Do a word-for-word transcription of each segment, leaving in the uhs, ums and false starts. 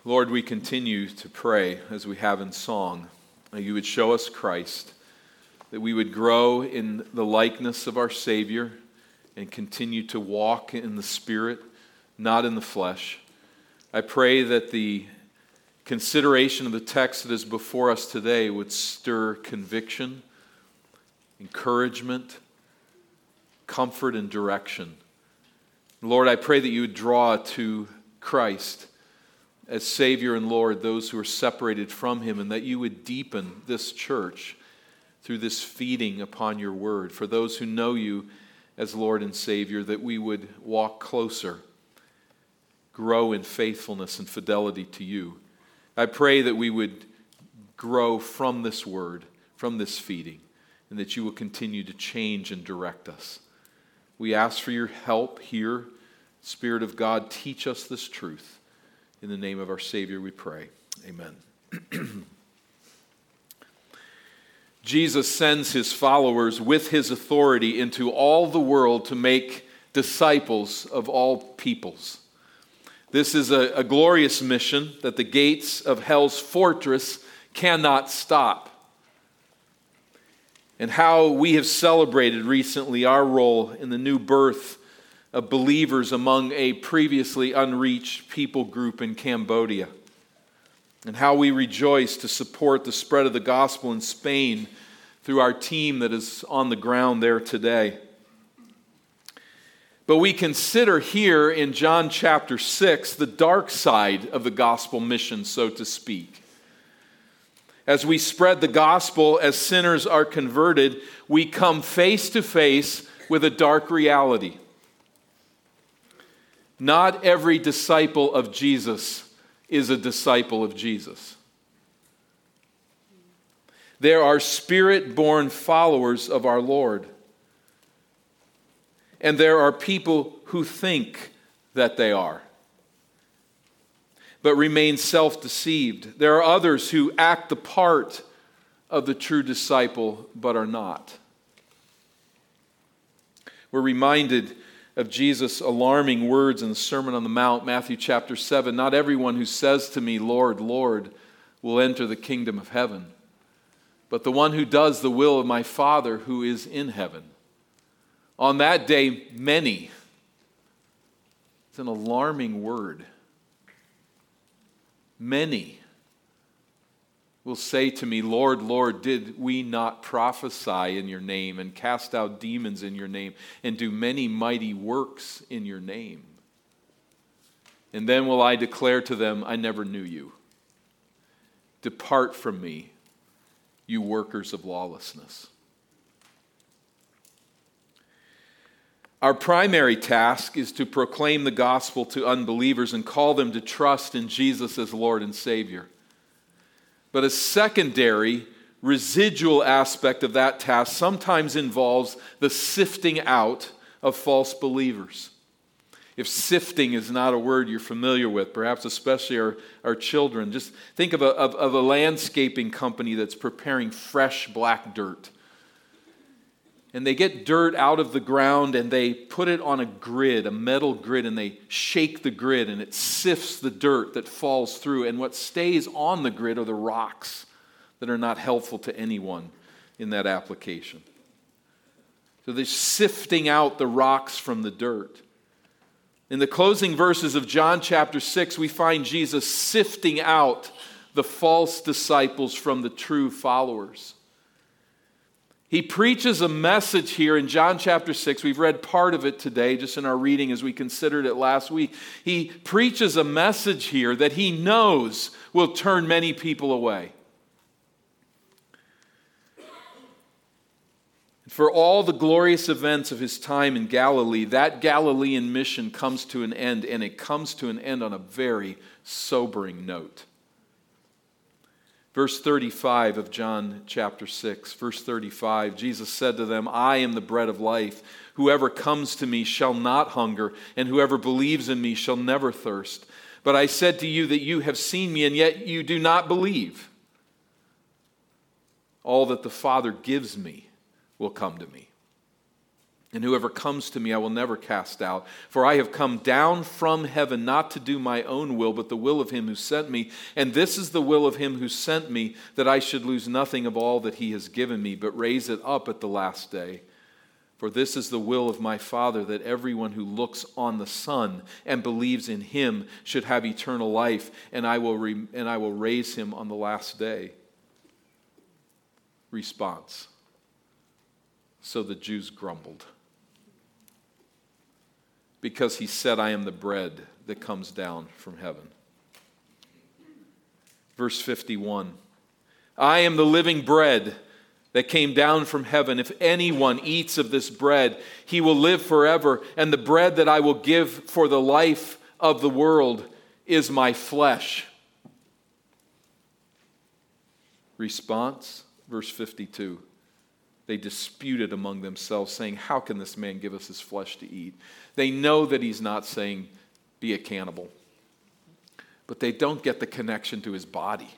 Lord, we continue to pray as we have in song, that you would show us Christ, that we would grow in the likeness of our Savior and continue to walk in the Spirit, not in the flesh. I pray that the consideration of the text that is before us today would stir conviction, encouragement, comfort, and direction. Lord, I pray that you would draw to Christ as Savior and Lord those who are separated from him, and that you would deepen this church through this feeding upon your word. For those who know you as Lord and Savior, that we would walk closer, grow in faithfulness and fidelity to you. I pray that we would grow from this word, from this feeding, and that you will continue to change and direct us. We ask for your help here. Spirit of God, teach us this truth. In the name of our Savior we pray. Amen. Jesus sends his followers with his authority into all the world to make disciples of all peoples. This is a, a glorious mission that the gates of hell's fortress cannot stop. And how we have celebrated recently our role in the new birth of believers among a previously unreached people group in Cambodia. And how we rejoice to support the spread of the gospel in Spain through our team that is on the ground there today. But we consider here in John chapter six the dark side of the gospel mission, so to speak. As we spread the gospel, as sinners are converted, we come face to face with a dark reality. Not every disciple of Jesus is a disciple of Jesus. There are Spirit-born followers of our Lord. And there are people who think that they are, but remain self-deceived. There are others who act the part of the true disciple, but are not. We're reminded of Jesus' alarming words in the Sermon on the Mount, Matthew chapter seven. Not everyone who says to me, Lord, Lord, will enter the kingdom of heaven, but the one who does the will of my Father who is in heaven. On that day, many. It's an alarming word. Many will say to me, Lord, Lord, did we not prophesy in your name and cast out demons in your name and do many mighty works in your name? And then will I declare to them, I never knew you. Depart from me, you workers of lawlessness. Our primary task is to proclaim the gospel to unbelievers and call them to trust in Jesus as Lord and Savior. But a secondary, residual aspect of that task sometimes involves the sifting out of false believers. If sifting is not a word you're familiar with, perhaps especially our, our children, just think of a, of, of a landscaping company that's preparing fresh black dirt. And they get dirt out of the ground and they put it on a grid, a metal grid, and they shake the grid and it sifts the dirt that falls through. And what stays on the grid are the rocks that are not helpful to anyone in that application. So they're sifting out the rocks from the dirt. In the closing verses of John chapter six, we find Jesus sifting out the false disciples from the true followers. He preaches a message here in John chapter six. We've read part of it today, just in our reading as we considered it last week. He preaches a message here that he knows will turn many people away. For all the glorious events of his time in Galilee, that Galilean mission comes to an end, and it comes to an end on a very sobering note. Verse thirty-five of John chapter six, verse thirty-five, Jesus said to them, I am the bread of life. Whoever comes to me shall not hunger, and whoever believes in me shall never thirst. But I said to you that you have seen me, and yet you do not believe. All that the Father gives me will come to me. And whoever comes to me I will never cast out. For I have come down from heaven not to do my own will, but the will of him who sent me. And this is the will of him who sent me, that I should lose nothing of all that he has given me, but raise it up at the last day. For this is the will of my Father, that everyone who looks on the Son and believes in him should have eternal life, and I will re- and I will raise him on the last day. Response. So the Jews grumbled, because he said, I am the bread that comes down from heaven. Verse fifty-one, I am the living bread that came down from heaven. If anyone eats of this bread, he will live forever. And the bread that I will give for the life of the world is my flesh. Response, verse fifty-two. They disputed among themselves, saying, how can this man give us his flesh to eat? They know that he's not saying, be a cannibal. But they don't get the connection to his body.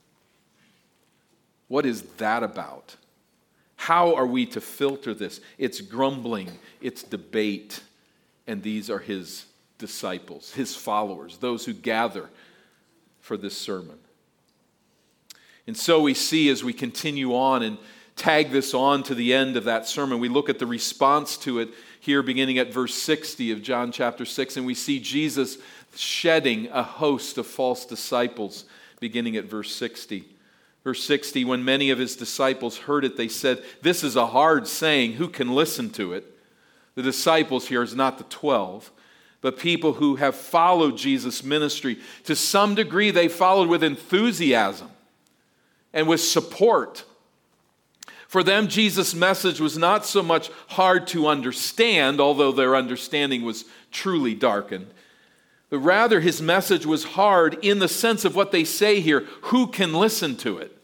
What is that about? How are we to filter this? It's grumbling, it's debate, and these are his disciples, his followers, those who gather for this sermon. And so we see as we continue on and tag this on to the end of that sermon, we look at the response to it here beginning at verse sixty of John chapter six, and we see Jesus shedding a host of false disciples beginning at verse sixty. Verse sixty, when many of his disciples heard it, they said, this is a hard saying, who can listen to it? The disciples here is not the twelve, but people who have followed Jesus' ministry. To some degree, they followed with enthusiasm and with support. For them, Jesus' message was not so much hard to understand, although their understanding was truly darkened, but rather his message was hard in the sense of what they say here, who can listen to it?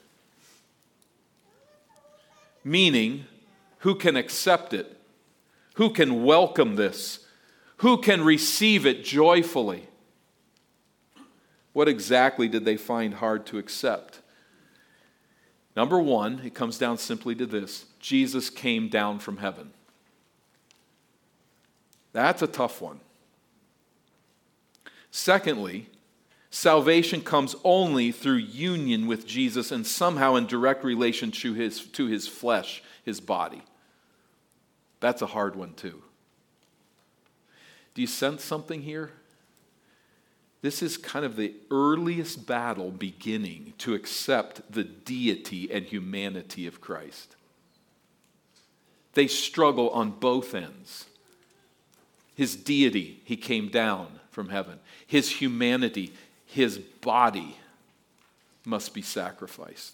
Meaning, who can accept it? Who can welcome this? Who can receive it joyfully? What exactly did they find hard to accept? Number one, it comes down simply to this. Jesus came down from heaven. That's a tough one. Secondly, salvation comes only through union with Jesus and somehow in direct relation to his, to his flesh, his body. That's a hard one too. Do you sense something here? This is kind of the earliest battle beginning to accept the deity and humanity of Christ. They struggle on both ends. His deity, he came down from heaven. His humanity, his body must be sacrificed.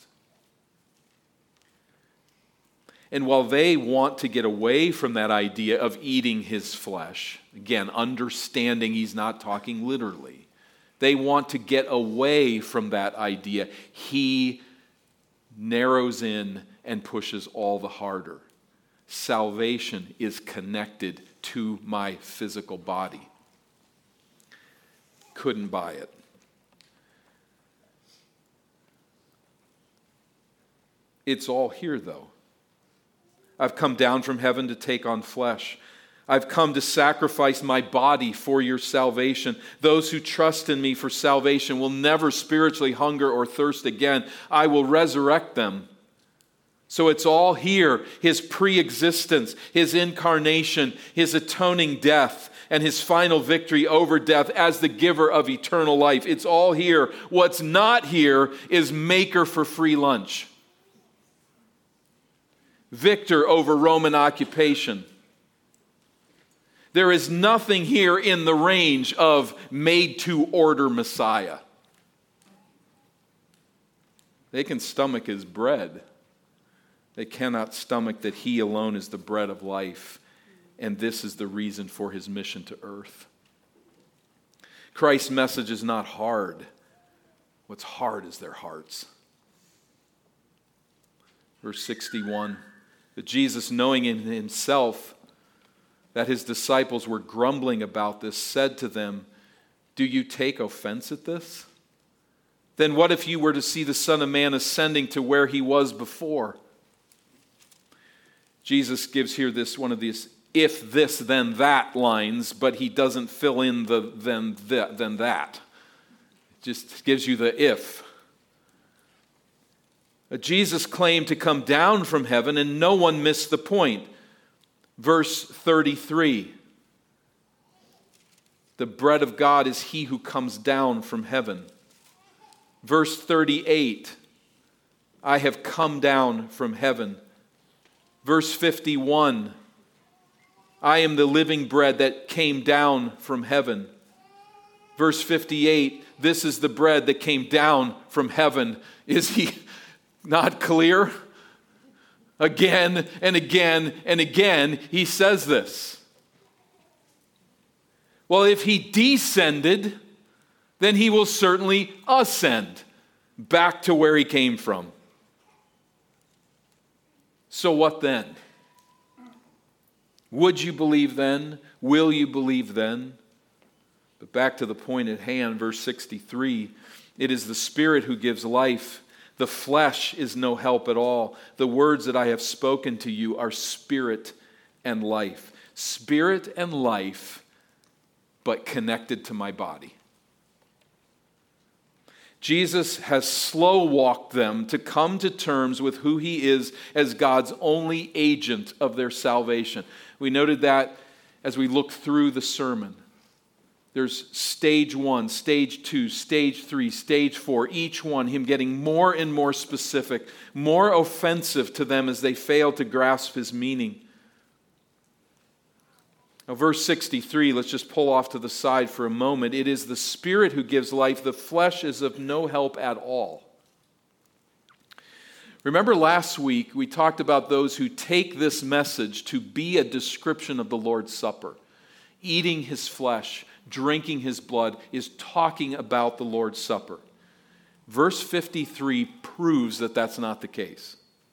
And while they want to get away from that idea of eating his flesh, again, understanding he's not talking literally, they want to get away from that idea. He narrows in and pushes all the harder. Salvation is connected to my physical body. Couldn't buy it. It's all here, though. I've come down from heaven to take on flesh. I've come to sacrifice my body for your salvation. Those who trust in me for salvation will never spiritually hunger or thirst again. I will resurrect them. So it's all here. His pre-existence, his incarnation, his atoning death, and his final victory over death as the giver of eternal life. It's all here. What's not here is maker for free lunch. Victor over Roman occupation. There is nothing here in the range of made-to-order Messiah. They can stomach his bread. They cannot stomach that he alone is the bread of life, and this is the reason for his mission to earth. Christ's message is not hard. What's hard is their hearts. Verse sixty-one, that Jesus, knowing in himself that his disciples were grumbling about this, said to them, do you take offense at this? Then what if you were to see the Son of Man ascending to where he was before? Jesus gives here this one of these if this then that lines, but he doesn't fill in the then th- then that. It just gives you the if. Jesus claimed to come down from heaven, and no one missed the point. Verse thirty-three. The bread of God is he who comes down from heaven. Verse thirty-eight. I have come down from heaven. Verse fifty-one. I am the living bread that came down from heaven. Verse fifty-eight. This is the bread that came down from heaven. Is he not clear? Again and again and again, he says this. Well, if he descended, then he will certainly ascend back to where he came from. So what then? Would you believe then? Will you believe then? But back to the point at hand, verse sixty-three, it is the Spirit who gives life. The flesh is no help at all. The words that I have spoken to you are spirit and life. Spirit and life, but connected to my body. Jesus has slow walked them to come to terms with who he is as God's only agent of their salvation. We noted that as we looked through the sermon. There's stage one, stage two, stage three, stage four, each one, him getting more and more specific, more offensive to them as they fail to grasp his meaning. Now, verse sixty-three, let's just pull off to the side for a moment. It is the Spirit who gives life. The flesh is of no help at all. Remember last week we talked about those who take this message to be a description of the Lord's Supper. Eating his flesh, drinking his blood is talking about the Lord's Supper. Verse fifty-three proves that that's not the case.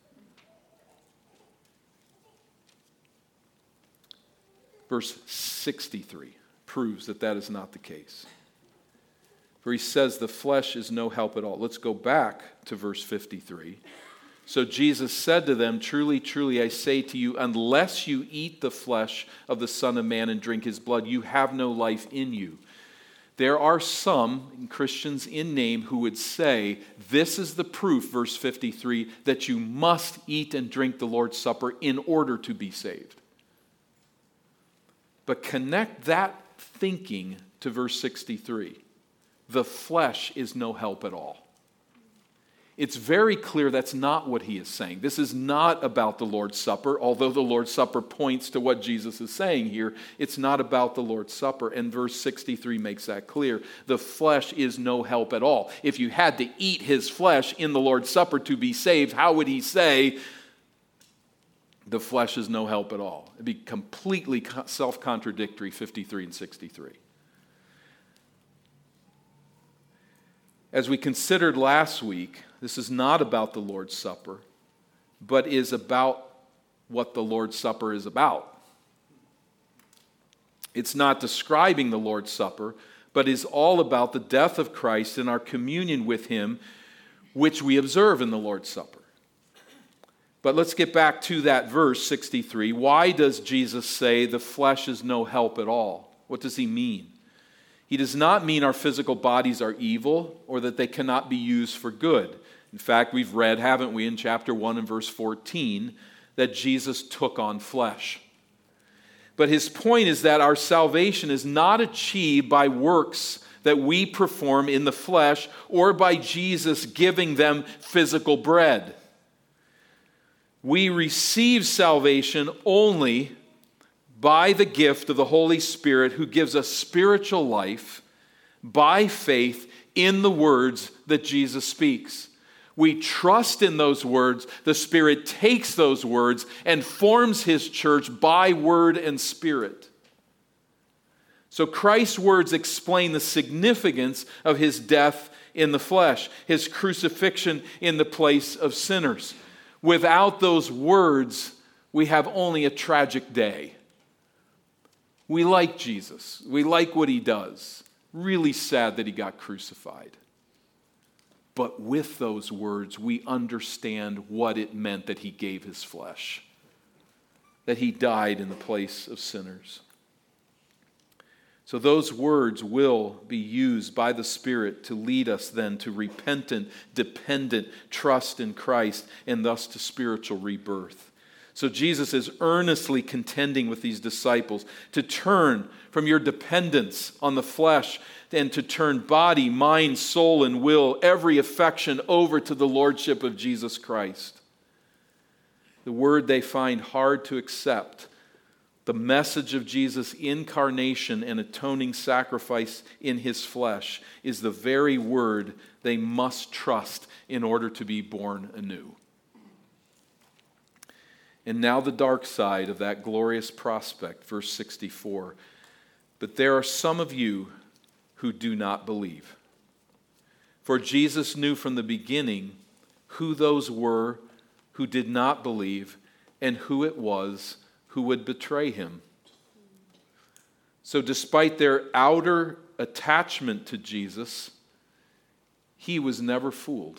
Verse sixty-three proves that that is not the case. For he says the flesh is no help at all. Let's go back to verse fifty-three. So Jesus said to them, truly, truly, I say to you, unless you eat the flesh of the Son of Man and drink his blood, you have no life in you. There are some Christians in name who would say, this is the proof, verse fifty-three, that you must eat and drink the Lord's Supper in order to be saved. But connect that thinking to verse sixty-three. The flesh is no help at all. It's very clear that's not what he is saying. This is not about the Lord's Supper, although the Lord's Supper points to what Jesus is saying here. It's not about the Lord's Supper, and verse sixty-three makes that clear. The flesh is no help at all. If you had to eat his flesh in the Lord's Supper to be saved, how would he say the flesh is no help at all? It'd be completely self-contradictory, fifty-three and sixty-three. As we considered last week, this is not about the Lord's Supper, but is about what the Lord's Supper is about. It's not describing the Lord's Supper, but is all about the death of Christ and our communion with him, which we observe in the Lord's Supper. But let's get back to that verse sixty-three. Why does Jesus say the flesh is no help at all? What does he mean? He does not mean our physical bodies are evil or that they cannot be used for good. In fact, we've read, haven't we, in chapter one and verse fourteen, that Jesus took on flesh. But his point is that our salvation is not achieved by works that we perform in the flesh or by Jesus giving them physical bread. We receive salvation only by the gift of the Holy Spirit who gives us spiritual life by faith in the words that Jesus speaks. We trust in those words. The Spirit takes those words and forms his church by word and spirit. So Christ's words explain the significance of his death in the flesh, his crucifixion in the place of sinners. Without those words, we have only a tragic day. We like Jesus. We like what he does. Really sad that he got crucified. But with those words, we understand what it meant that he gave his flesh. that he died in the place of sinners. So those words will be used by the Spirit to lead us then to repentant, dependent trust in Christ and thus to spiritual rebirth. So Jesus is earnestly contending with these disciples to turn from your dependence on the flesh and to turn body, mind, soul, and will, every affection over to the lordship of Jesus Christ. The word they find hard to accept, the message of Jesus' incarnation and atoning sacrifice in his flesh, is the very word they must trust in order to be born anew. And now the dark side of that glorious prospect, verse sixty-four. But there are some of you who do not believe. For Jesus knew from the beginning who those were who did not believe and who it was who would betray him. So despite their outer attachment to Jesus, he was never fooled.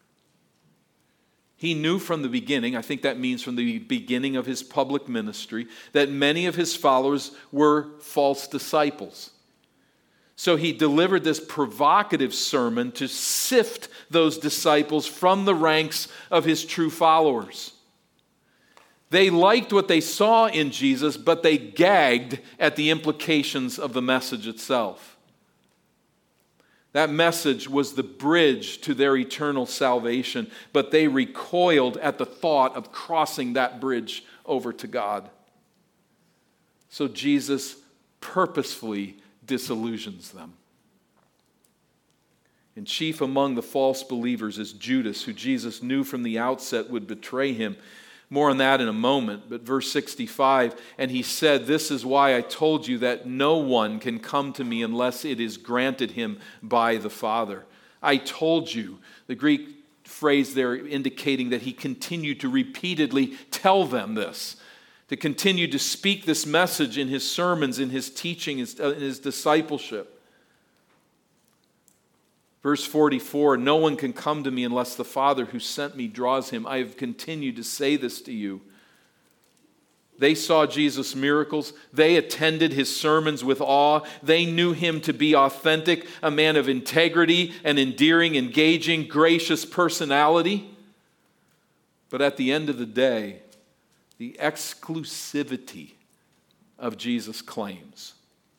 He knew from the beginning, I think that means from the beginning of his public ministry, that many of his followers were false disciples. So he delivered this provocative sermon to sift those disciples from the ranks of his true followers. They liked what they saw in Jesus, but they gagged at the implications of the message itself. That message was the bridge to their eternal salvation, but they recoiled at the thought of crossing that bridge over to God. So Jesus purposefully disillusions them. And chief among the false believers is Judas, who Jesus knew from the outset would betray him. More on that in a moment, but verse sixty-five, and he said, "This is why I told you that no one can come to me unless it is granted him by the Father." I told you, the Greek phrase there indicating that he continued to repeatedly tell them this, to continue to speak this message in his sermons, in his teaching, in his discipleship. Verse forty-four, "No one can come to me unless the Father who sent me draws him. I have continued to say this to you." They saw Jesus' miracles. They attended his sermons with awe. They knew him to be authentic, a man of integrity, an endearing, engaging, gracious personality. But at the end of the day, the exclusivity of Jesus' claims,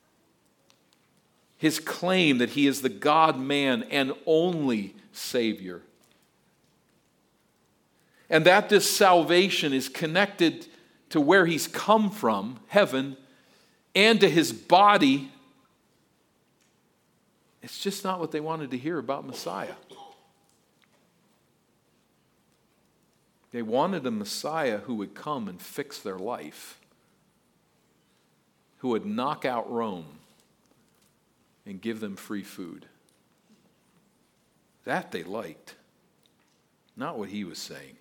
his claim that he is the God-man and only Savior, and that this salvation is connected to where he's come from, heaven, and to his body, it's just not what they wanted to hear about Messiah. They wanted a Messiah who would come and fix their life, who would knock out Rome and give them free food. That they liked, not what he was saying.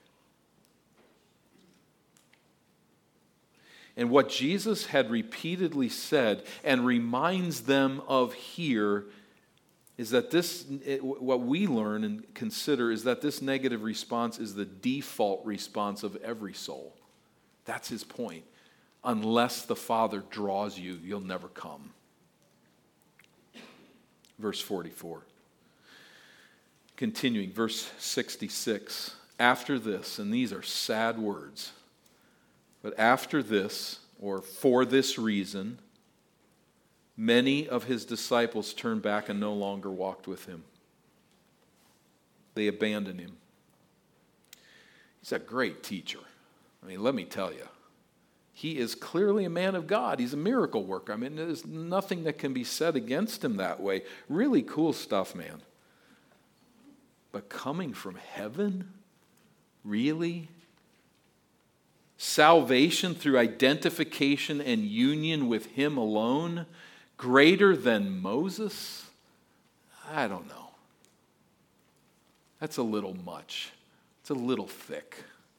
And what Jesus had repeatedly said and reminds them of here is that this, it, what we learn and consider is that this negative response is the default response of every soul. That's his point. Unless the Father draws you, you'll never come. Verse forty-four. Continuing, verse sixty-six. After this, and these are sad words, but after this, or for this reason, many of his disciples turned back and no longer walked with him. They abandoned him. He's a great teacher. I mean, let me tell you. He is clearly a man of God. He's a miracle worker. I mean, there's nothing that can be said against him that way. Really cool stuff, man. But coming from heaven? Really? Salvation through identification and union with him alone? Greater than Moses? I don't know. That's a little much. It's a little thick.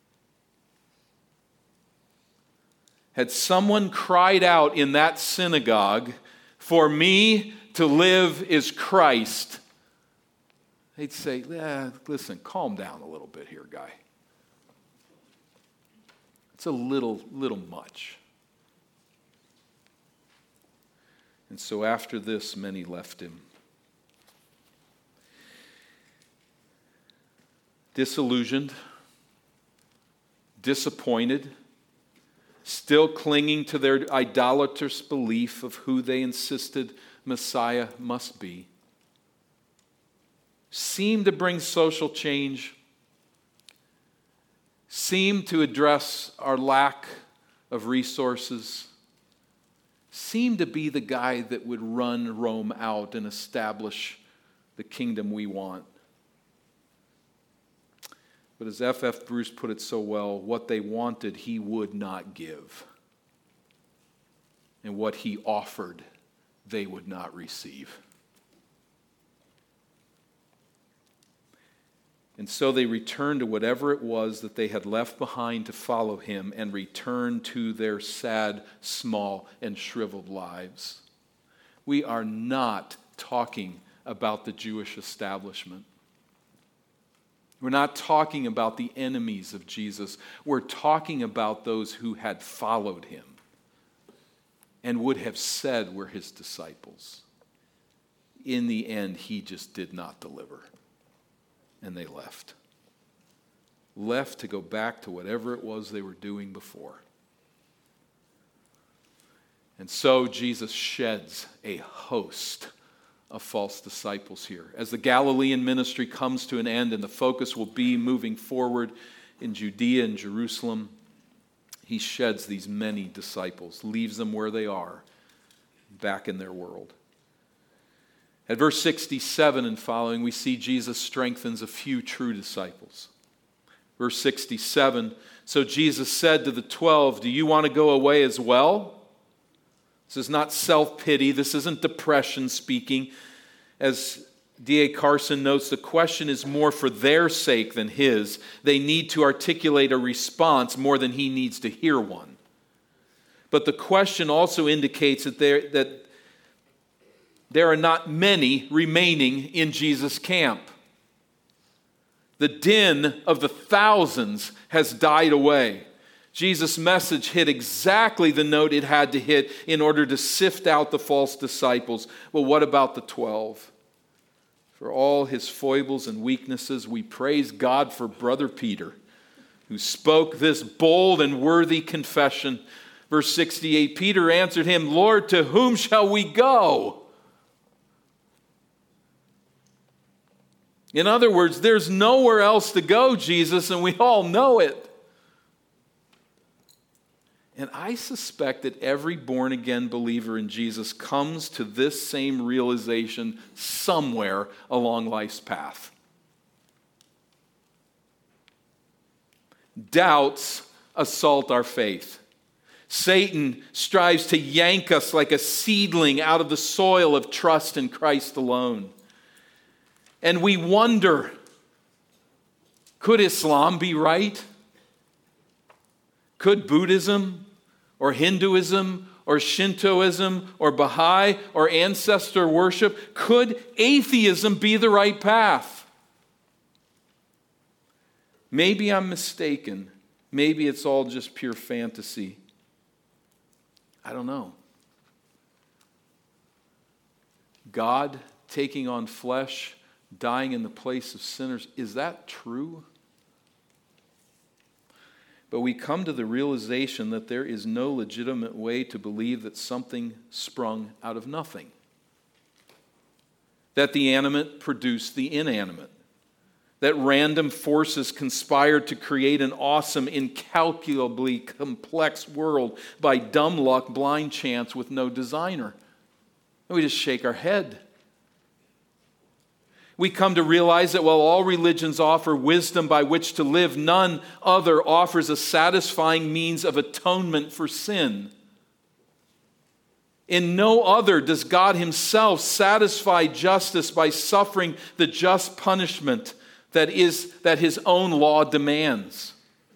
Had someone cried out in that synagogue, "For me to live is Christ," they'd say, eh, listen, calm down a little bit here, guy. It's It's a little, little much. And so after this, many left him. Disillusioned, disappointed, still clinging to their idolatrous belief of who they insisted Messiah must be, seemed to bring social change, seemed to address our lack of resources, seemed to be the guy that would run Rome out and establish the kingdom we want. But as F F Bruce put it so well, what they wanted, he would not give. And what he offered, they would not receive. And so they returned to whatever it was that they had left behind to follow him and returned to their sad, small, and shriveled lives. We are not talking about the Jewish establishment. We're not talking about the enemies of Jesus. We're talking about those who had followed him and would have said we're his disciples. In the end, he just did not deliver. And they left. Left to go back to whatever it was they were doing before. And so Jesus sheds a host of false disciples here. As the Galilean ministry comes to an end and the focus will be moving forward in Judea and Jerusalem, he sheds these many disciples, leaves them where they are, back in their world. At verse sixty-seven and following, we see Jesus strengthens a few true disciples. Verse sixty-seven, so Jesus said to the twelve, do you want to go away as well? This is not self-pity. This isn't depression speaking. As D A Carson notes, the question is more for their sake than his. They need to articulate a response more than he needs to hear one. But the question also indicates that there, that there are not many remaining in Jesus' camp. The din of the thousands has died away. Jesus' message hit exactly the note it had to hit in order to sift out the false disciples. Well, what about the twelve? For all his foibles and weaknesses, we praise God for Brother Peter, who spoke this bold and worthy confession. Verse sixty-eight, Peter answered him, Lord, to whom shall we go? In other words, there's nowhere else to go, Jesus, and we all know it. And I suspect that every born-again believer in Jesus comes to this same realization somewhere along life's path. Doubts assault our faith. Satan strives to yank us like a seedling out of the soil of trust in Christ alone. And we wonder, could Islam be right? Could Buddhism or Hinduism or Shintoism or Baha'i or ancestor worship, could atheism be the right path? Maybe I'm mistaken. Maybe it's all just pure fantasy. I don't know. God taking on flesh, dying in the place of sinners, is that true? But we come to the realization that there is no legitimate way to believe that something sprung out of nothing. That the animate produced the inanimate. That random forces conspired to create an awesome, incalculably complex world by dumb luck, blind chance with no designer. And we just shake our head. We come to realize that while all religions offer wisdom by which to live, none other offers a satisfying means of atonement for sin. In no other does God himself satisfy justice by suffering the just punishment that is that his own law demands.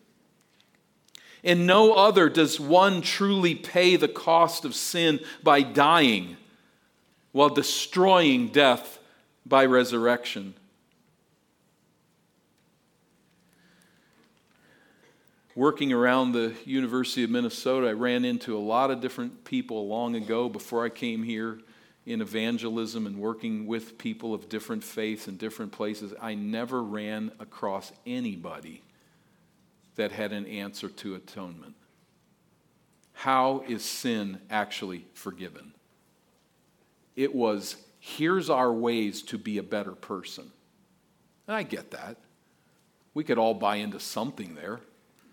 In no other does one truly pay the cost of sin by dying while destroying death by resurrection. Working around the University of Minnesota, I ran into a lot of different people long ago before I came here in evangelism and working with people of different faiths and different places. I never ran across anybody that had an answer to atonement. How is sin actually forgiven? It was, here's our ways to be a better person. And I get that. We could all buy into something there.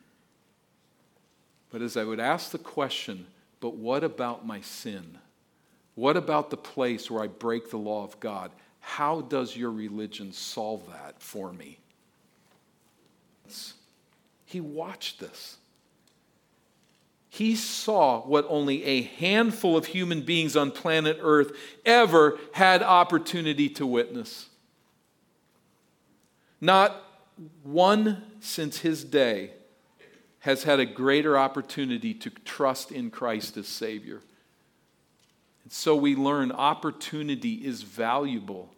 But as I would ask the question, but what about my sin? What about the place where I break the law of God? How does your religion solve that for me? He watched this. He saw what only a handful of human beings on planet Earth ever had opportunity to witness. Not one since his day has had a greater opportunity to trust in Christ as Savior. And so we learn opportunity is valuable.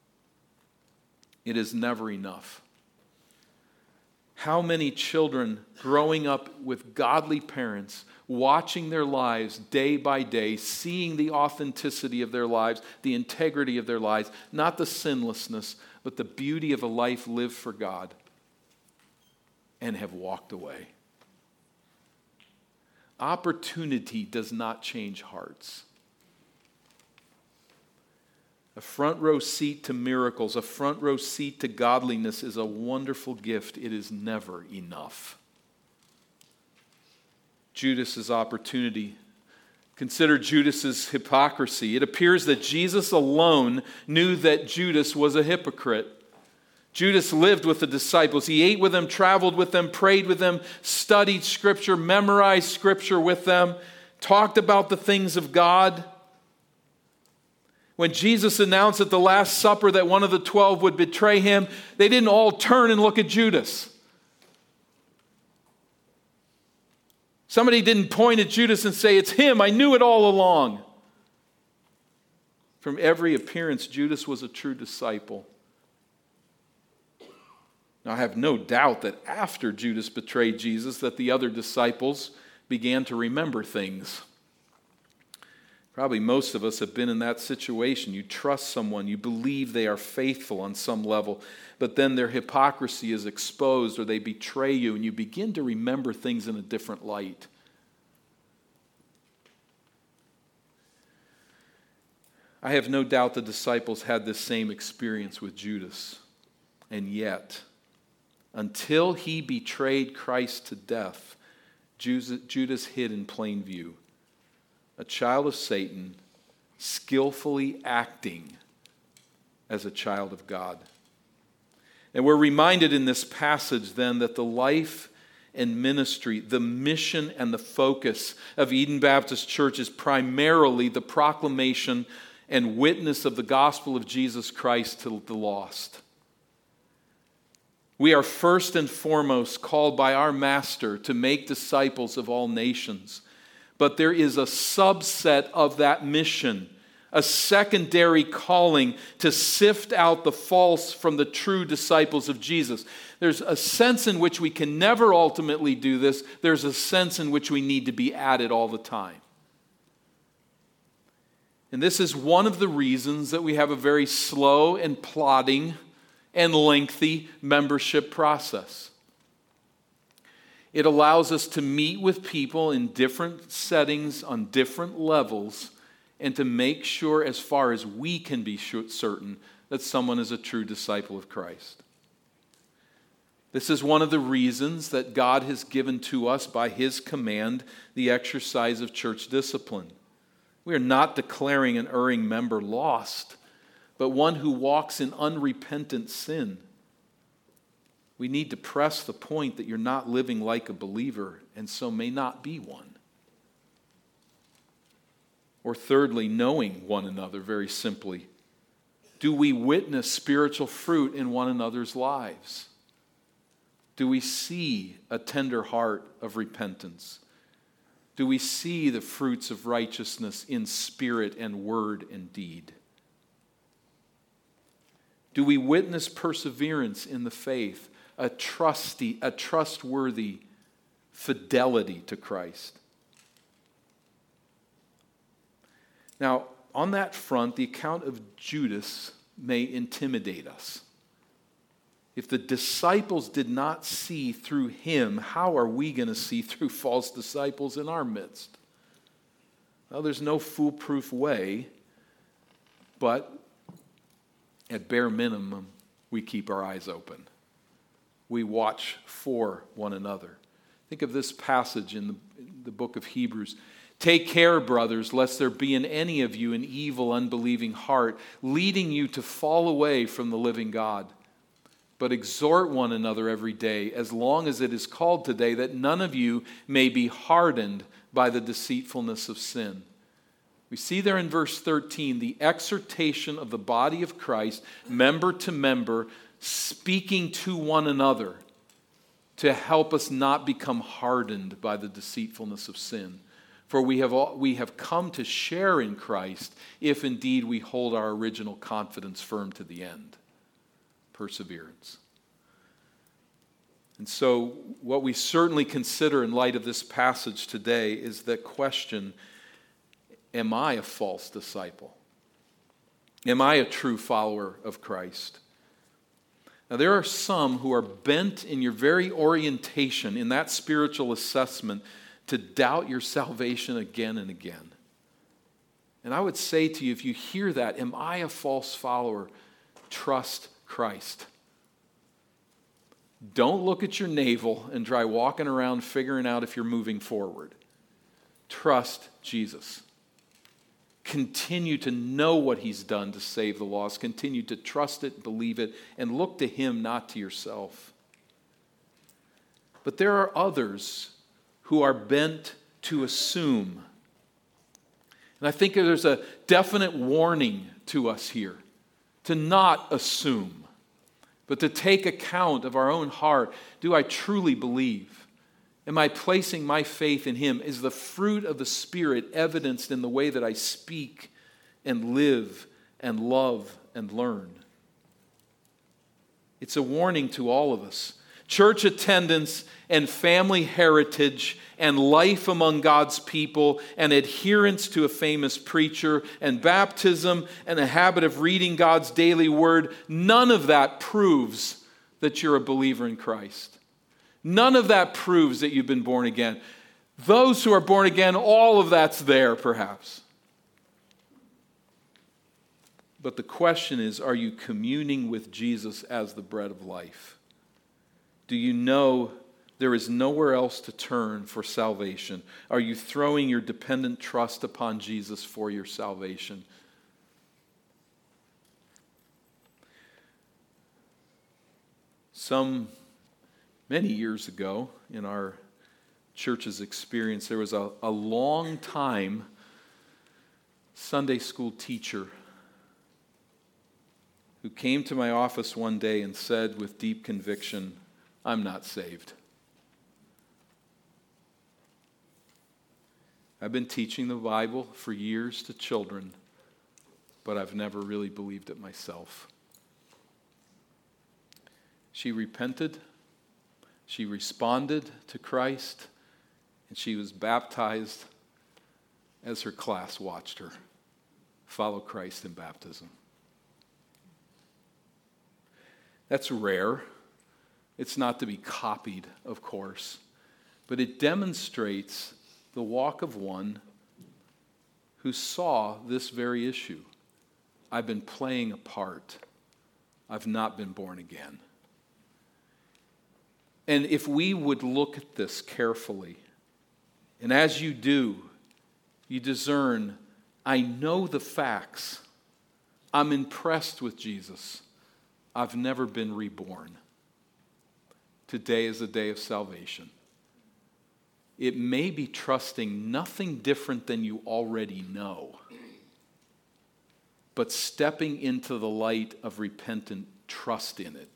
It is never enough. How many children growing up with godly parents, watching their lives day by day, seeing the authenticity of their lives, the integrity of their lives, not the sinlessness, but the beauty of a life lived for God, and have walked away. Opportunity does not change hearts. A front row seat to miracles, a front row seat to godliness is a wonderful gift. It is never enough. Judas's opportunity. Consider Judas's hypocrisy. It appears that Jesus alone knew that Judas was a hypocrite. Judas lived with the disciples. He ate with them, traveled with them, prayed with them, studied Scripture, memorized Scripture with them, talked about the things of God. When Jesus announced at the Last Supper that one of the twelve would betray him, they didn't all turn and look at Judas. Somebody didn't point at Judas and say, "It's him, I knew it all along." From every appearance, Judas was a true disciple. Now, I have no doubt that after Judas betrayed Jesus, that the other disciples began to remember things. Probably most of us have been in that situation. You trust someone, you believe they are faithful on some level, but then their hypocrisy is exposed or they betray you, and you begin to remember things in a different light. I have no doubt the disciples had this same experience with Judas, and yet, until he betrayed Christ to death, Judas hid in plain view. A child of Satan, skillfully acting as a child of God. And we're reminded in this passage then that the life and ministry, the mission and the focus of Eden Baptist Church is primarily the proclamation and witness of the gospel of Jesus Christ to the lost. We are first and foremost called by our Master to make disciples of all nations. But there is a subset of that mission, a secondary calling to sift out the false from the true disciples of Jesus. There's a sense in which we can never ultimately do this. There's a sense in which we need to be at it all the time. And this is one of the reasons that we have a very slow and plodding and lengthy membership process. It allows us to meet with people in different settings on different levels and to make sure, as far as we can be certain, that someone is a true disciple of Christ. This is one of the reasons that God has given to us by His command the exercise of church discipline. We are not declaring an erring member lost, but one who walks in unrepentant sin. We need to press the point that you're not living like a believer and so may not be one. Or thirdly, knowing one another very simply. Do we witness spiritual fruit in one another's lives? Do we see a tender heart of repentance? Do we see the fruits of righteousness in spirit and word and deed? Do we witness perseverance in the faith, a trusty, a trustworthy fidelity to Christ. Now, on that front, the account of Judas may intimidate us. If the disciples did not see through him, how are we going to see through false disciples in our midst? Well, there's no foolproof way, but at bare minimum, we keep our eyes open. We watch for one another. Think of this passage in the, in the book of Hebrews. Take care, brothers, lest there be in any of you an evil, unbelieving heart, leading you to fall away from the living God. But exhort one another every day, as long as it is called today, that none of you may be hardened by the deceitfulness of sin. We see there in verse thirteen the exhortation of the body of Christ, member to member, speaking to one another to help us not become hardened by the deceitfulness of sin. For we have all, we have come to share in Christ if indeed we hold our original confidence firm to the end. Perseverance. And so what we certainly consider in light of this passage today is the question, am I a false disciple? Am I a true follower of Christ? Now there are some who are bent in your very orientation, in that spiritual assessment, to doubt your salvation again and again. And I would say to you, if you hear that, am I a false follower? Trust Christ. Don't look at your navel and try walking around figuring out if you're moving forward. Trust Jesus. Continue to know what he's done to save the lost. Continue to trust it, believe it, and look to him, not to yourself. But there are others who are bent to assume. And I think there's a definite warning to us here to not assume, but to take account of our own heart. Do I truly believe? Am I placing my faith in him? Is the fruit of the Spirit evidenced in the way that I speak and live and love and learn? It's a warning to all of us. Church attendance and family heritage and life among God's people and adherence to a famous preacher and baptism and a habit of reading God's daily word, none of that proves that you're a believer in Christ. None of that proves that you've been born again. Those who are born again, all of that's there perhaps. But the question is, are you communing with Jesus as the bread of life? Do you know there is nowhere else to turn for salvation? Are you throwing your dependent trust upon Jesus for your salvation? Some many years ago in our church's experience, there was a, a long time Sunday school teacher who came to my office one day and said with deep conviction, I'm not saved. I've been teaching the Bible for years to children, but I've never really believed it myself. She repented, she responded to Christ, and she was baptized as her class watched her follow Christ in baptism. That's rare. It's not to be copied, of course, but it demonstrates the walk of one who saw this very issue. I've been playing a part. I've not been born again. And if we would look at this carefully, and as you do, you discern, I know the facts. I'm impressed with Jesus. I've never been reborn. Today is a day of salvation. It may be trusting nothing different than you already know, but stepping into the light of repentant trust in it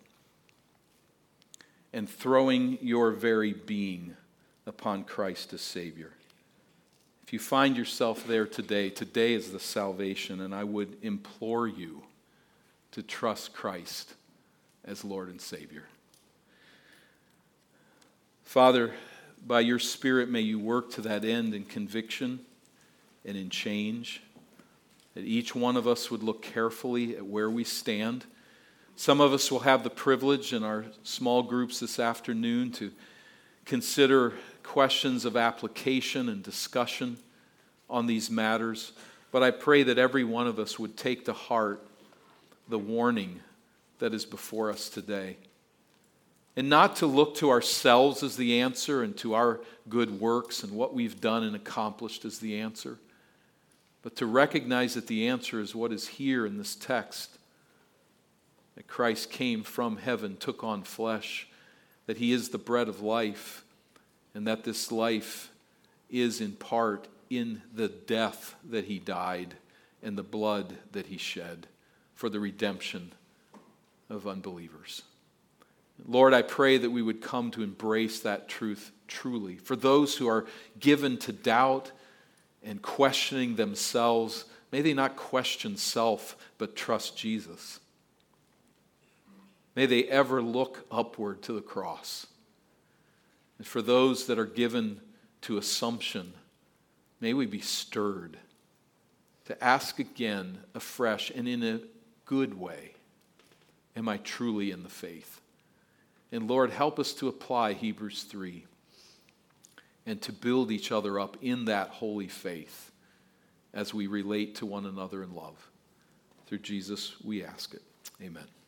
and throwing your very being upon Christ as Savior. If you find yourself there today, today is the salvation, and I would implore you to trust Christ as Lord and Savior. Father, by your Spirit, may you work to that end in conviction and in change. That each one of us would look carefully at where we stand. Some of us will have the privilege in our small groups this afternoon to consider questions of application and discussion on these matters. But I pray that every one of us would take to heart the warning that is before us today. And not to look to ourselves as the answer and to our good works and what we've done and accomplished as the answer, but to recognize that the answer is what is here in this text. That Christ came from heaven, took on flesh, that he is the bread of life, and that this life is in part in the death that he died and the blood that he shed for the redemption of unbelievers. Lord, I pray that we would come to embrace that truth truly. For those who are given to doubt and questioning themselves, may they not question self, but trust Jesus. May they ever look upward to the cross. And for those that are given to assumption, may we be stirred to ask again afresh and in a good way, am I truly in the faith? And Lord, help us to apply Hebrews three and to build each other up in that holy faith as we relate to one another in love. Through Jesus, we ask it. Amen.